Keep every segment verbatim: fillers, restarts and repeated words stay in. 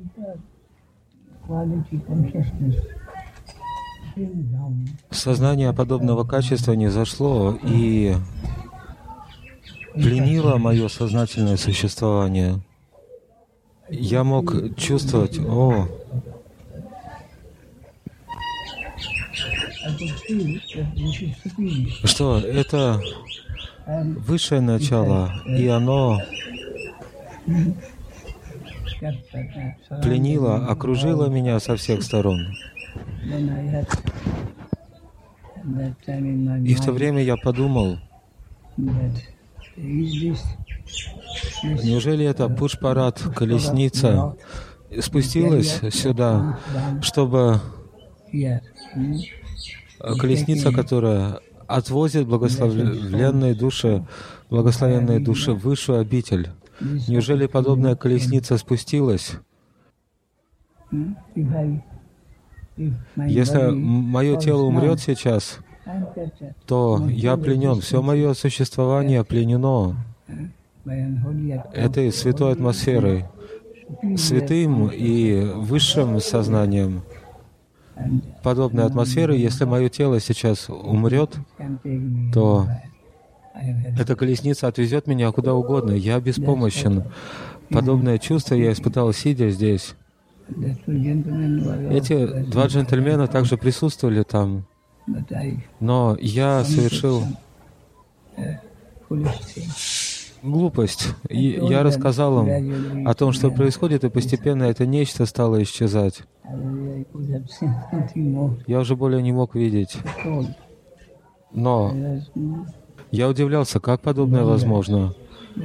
Сознание подобного качества не зашло и пленило мое сознательное существование. Я мог чувствовать, о, что это высшее начало, и оно пленило, окружило меня со всех сторон. И в то время я подумал, неужели это Пушпарат, колесница, спустилась сюда, чтобы колесница, которая отвозит благословенные души, благословенные души в высшую обитель. Неужели подобная колесница спустилась? Если мое тело умрет сейчас, то я пленен. Все мое существование пленено этой святой атмосферой, святым и высшим сознанием. Подобной атмосферы, если мое тело сейчас умрет, то эта колесница отвезет меня куда угодно. Я беспомощен. Подобное чувство я испытал, сидя здесь. Эти два джентльмена также присутствовали там, но я совершил глупость. И я рассказал им о том, что происходит, и постепенно это нечто стало исчезать. Я уже более не мог видеть. Но я удивлялся, как подобное возможно.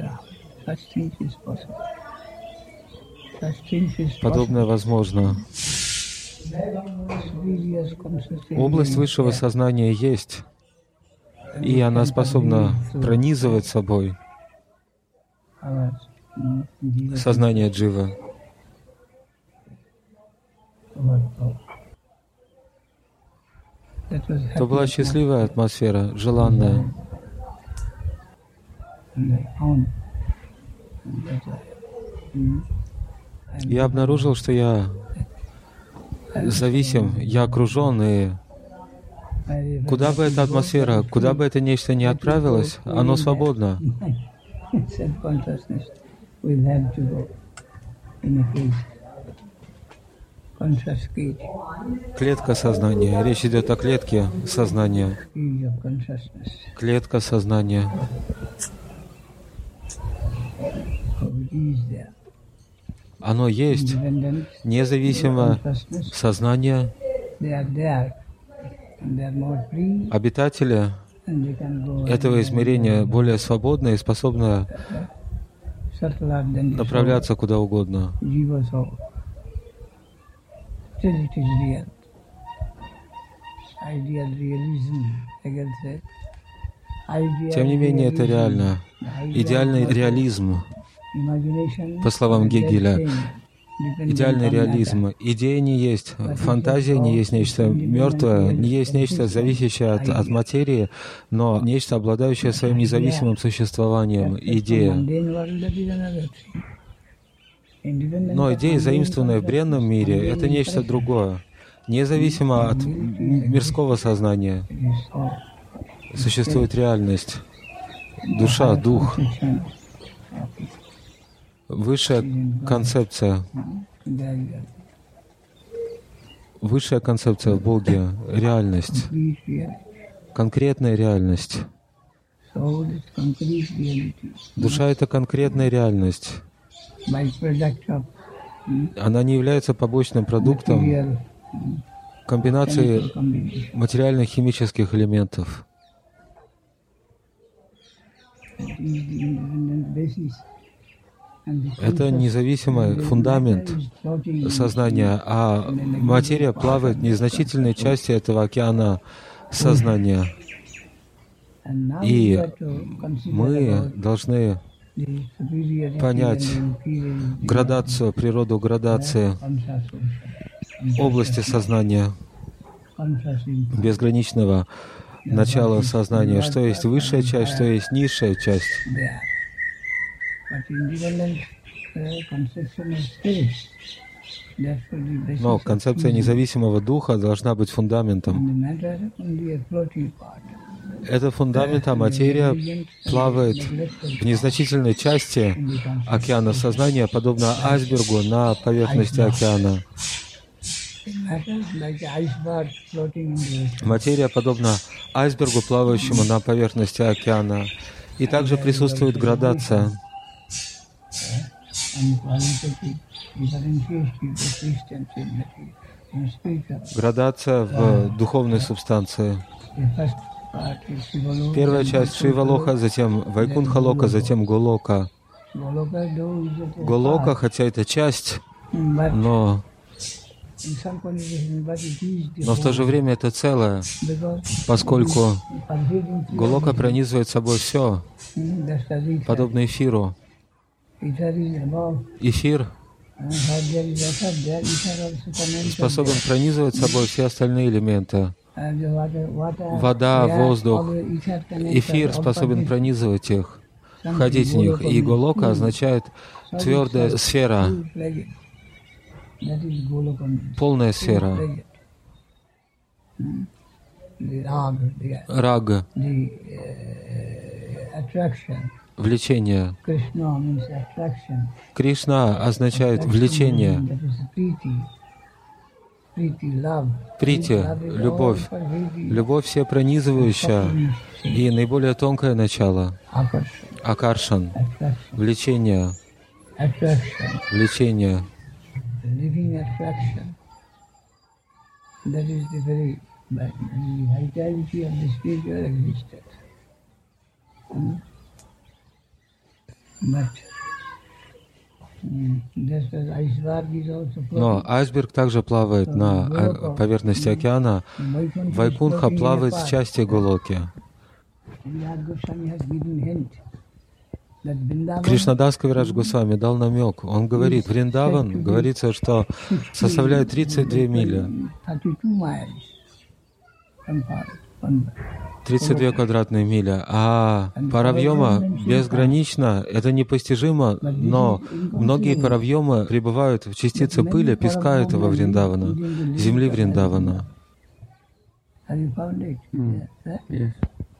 Подобное возможно. Область высшего сознания есть, и она способна пронизывать собой сознание дживы. Это была счастливая атмосфера, желанная. Я обнаружил, что я зависим, я окружен, и куда бы эта атмосфера, куда бы это нечто ни отправилось, оно свободно. Клетка сознания. Речь идет о клетке сознания. Клетка сознания. Оно есть, независимо сознание. Обитатели этого измерения более свободны и способны направляться куда угодно. Тем не менее, это реально. Идеальный реализм, по словам Гегеля, идеальный реализм. Идея не есть, фантазия не есть нечто мертвое, не есть нечто зависящее от, от материи, но нечто, обладающее своим независимым существованием. Идея. Но идея, заимствованная в бренном мире, это нечто другое, независимо от мирского сознания. Существует реальность, душа, дух, высшая концепция, высшая концепция в Боге, реальность, конкретная реальность. Душа — это конкретная реальность. Она не является побочным продуктом комбинации материальных химических элементов. Это независимый фундамент сознания, а материя плавает в незначительной части этого океана сознания. И мы должны понять градацию, природу градации области сознания, безграничного начала сознания, что есть высшая часть, что есть низшая часть. Но концепция независимого духа должна быть фундаментом. Это фундамент, а материя плавает в незначительной части океана сознания, подобно айсбергу на поверхности океана. Материя подобна айсбергу, плавающему на поверхности океана. И также присутствует градация. Градация в духовной субстанции. Первая часть Шивалока, затем Вайкунхалока, затем Голока. Голока, хотя это часть, но, но в то же время это целое, поскольку Голока пронизывает собой все, подобно эфиру. Эфир способен пронизывать собой все остальные элементы. Вода, воздух, эфир способен пронизывать их, входить в них. И Голока означает твердая сфера, полная сфера. Рага, влечение. Кришна означает влечение. Прити, любовь. Любовь всепронизывающая и наиболее тонкое начало. Акаршан, влечение. Влечение. Но айсберг также плавает на поверхности океана. Вайкунха плавает в части Голоки. Кришнадас Кавирадж Госвами дал намек. Он говорит, Вриндаван, говорится, что составляет тридцать две мили. тридцать две квадратные мили. А паравьома безгранично, это непостижимо, но многие паравьомы пребывают в частице пыли, песка этого Вриндавана, земли Вриндавана. Mm. Yes.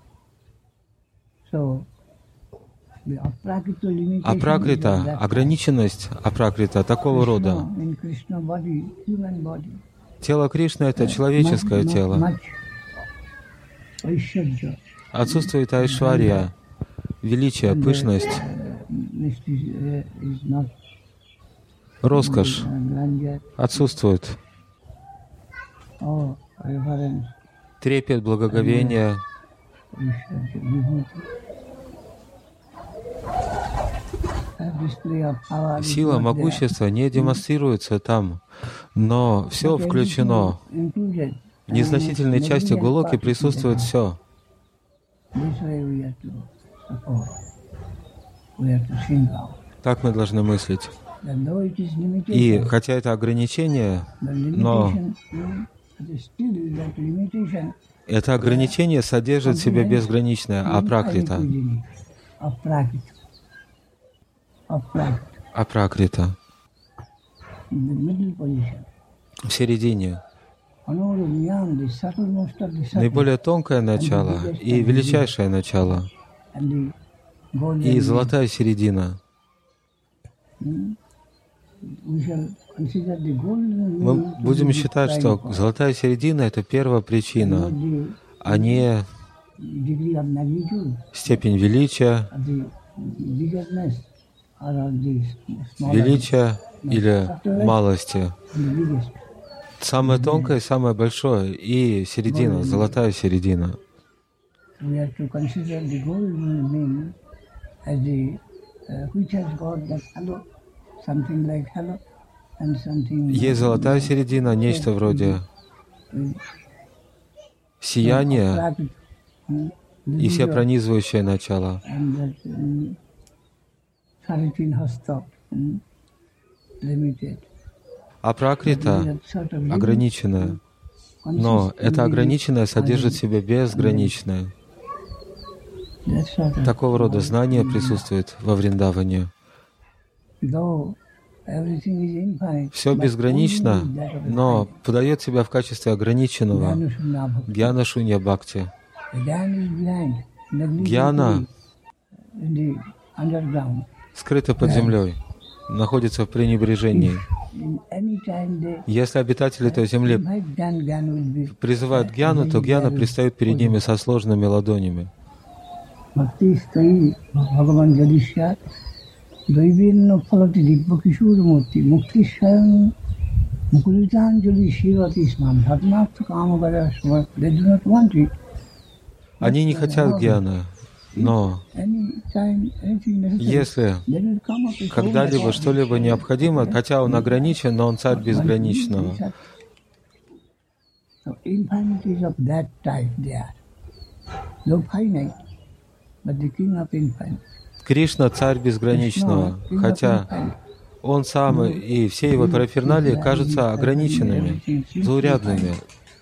Апракрита, ограниченность апракрита такого рода. Тело Кришны — это человеческое тело. Отсутствует айшварья, величие, пышность, роскошь отсутствует. Трепет, благоговение. Сила, могущество не демонстрируется там, но все включено. В незначительной части Голоки присутствует все. Так мы должны мыслить. И хотя это ограничение, но это ограничение содержит в себе безграничное апракрита. Апракрита. В середине. Наиболее тонкое начало и величайшее начало. И золотая середина. Мы будем считать, что золотая середина — это первая причина, а не степень величия, величия или малости. Самое тонкое и самое большое, и середина, золотая середина. Есть золотая середина, нечто вроде сияния и всепронизывающее начало. Апракрита ограниченная, но это ограниченное содержит в себе безграничное. Такого рода знание присутствует во Вриндаване. Все безгранично, но подает себя в качестве ограниченного гьяна шунья бхакти. Гьяна скрыта под землей, находится в пренебрежении. Если обитатели этой земли призывают гьяну, то гьяна предстает перед ними со сложными ладонями. Они не хотят гьяна, но если когда-либо что-либо необходимо, хотя он ограничен, но он царь безграничного. Кришна — царь безграничного, хотя он сам и все его параферналии кажутся ограниченными, заурядными.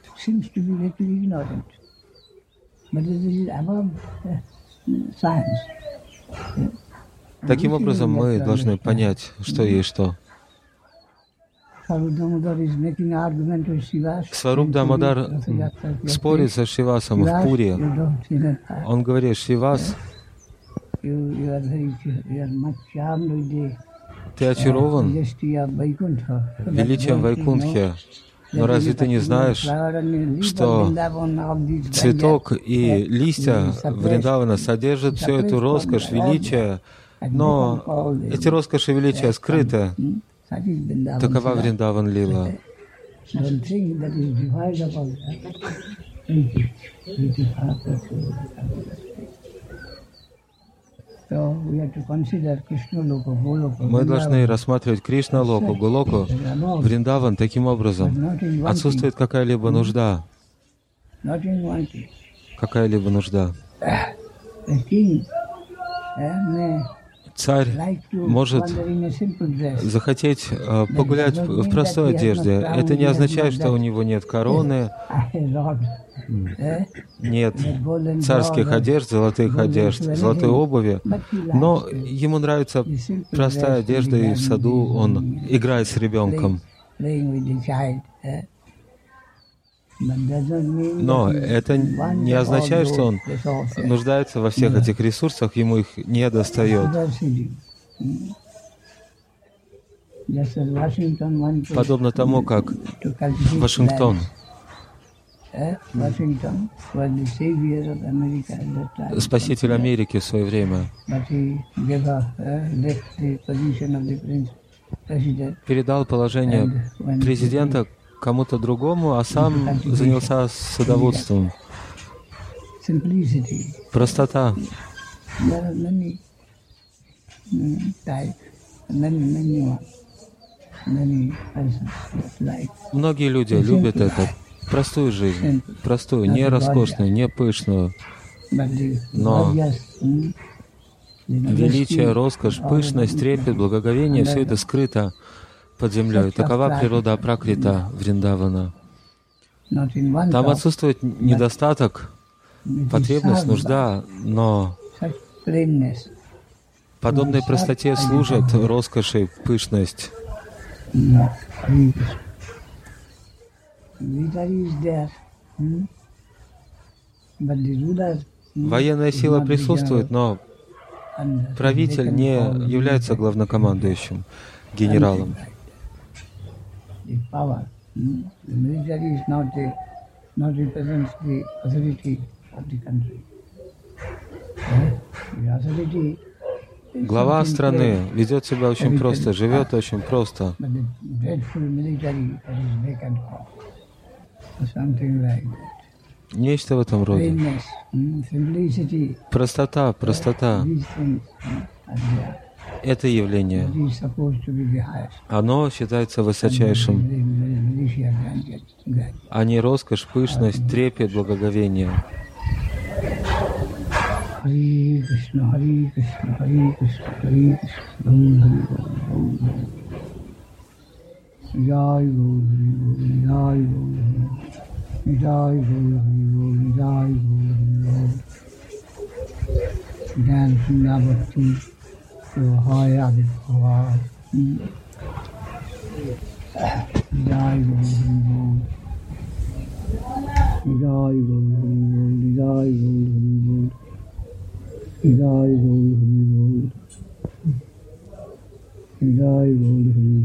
Таким образом, мы должны понять, что есть что. Сваруб Дамодар спорит со Шривасом в Пури. Он говорит: Шривас, ты очарован величием Вайкунтхи, но разве ты не знаешь, что цветок и листья Вриндавана содержат всю эту роскошь, величие, но эти роскоши и величия скрыты? Такова Вриндаван Лила. Мы должны рассматривать Кришна Локу, Голоку, Вриндаван таким образом. Отсутствует какая-либо нужда. Какая-либо нужда. Царь может захотеть э, погулять в простой одежде. Это не означает, что у него нет короны, нет царских одежд, золотых одежд, золотой обуви, но ему нравится простая одежда, и в саду он играет с ребенком. Но это не означает, что он нуждается во всех этих ресурсах, ему их не достает. Подобно тому, как Вашингтон, спаситель Америки в свое время, передал положение президента кому-то другому, а сам занялся садоводством. Простота. Многие люди любят это, простую жизнь, простую, не роскошную, не пышную, но величие, роскошь, пышность, трепет, благоговение — все это скрыто под землей. Такова природа Апракрита Вриндавана. Там отсутствует недостаток, потребность, нужда, но подобной простоте служат роскошь, пышность. Военная сила присутствует, но правитель не является главнокомандующим, генералом. Глава страны ведет себя очень просто, живет очень просто. Нечто в этом роде. Простота, простота. Это явление, оно считается высочайшим, а не роскошь, пышность, трепет, благоговение. Хари Кришна, Хари Кришна, Хари Кришна, Хари Кришна, Jai Guru, Jai Guru, Jai Guru, Jai Guru, Jai Guru, Jai Guru, Jai Gol Hari Bol. Jai Gol Hari Bol. Jai Gol Hari Bol. Jai Gol Hari Bol. Jai Gol Hari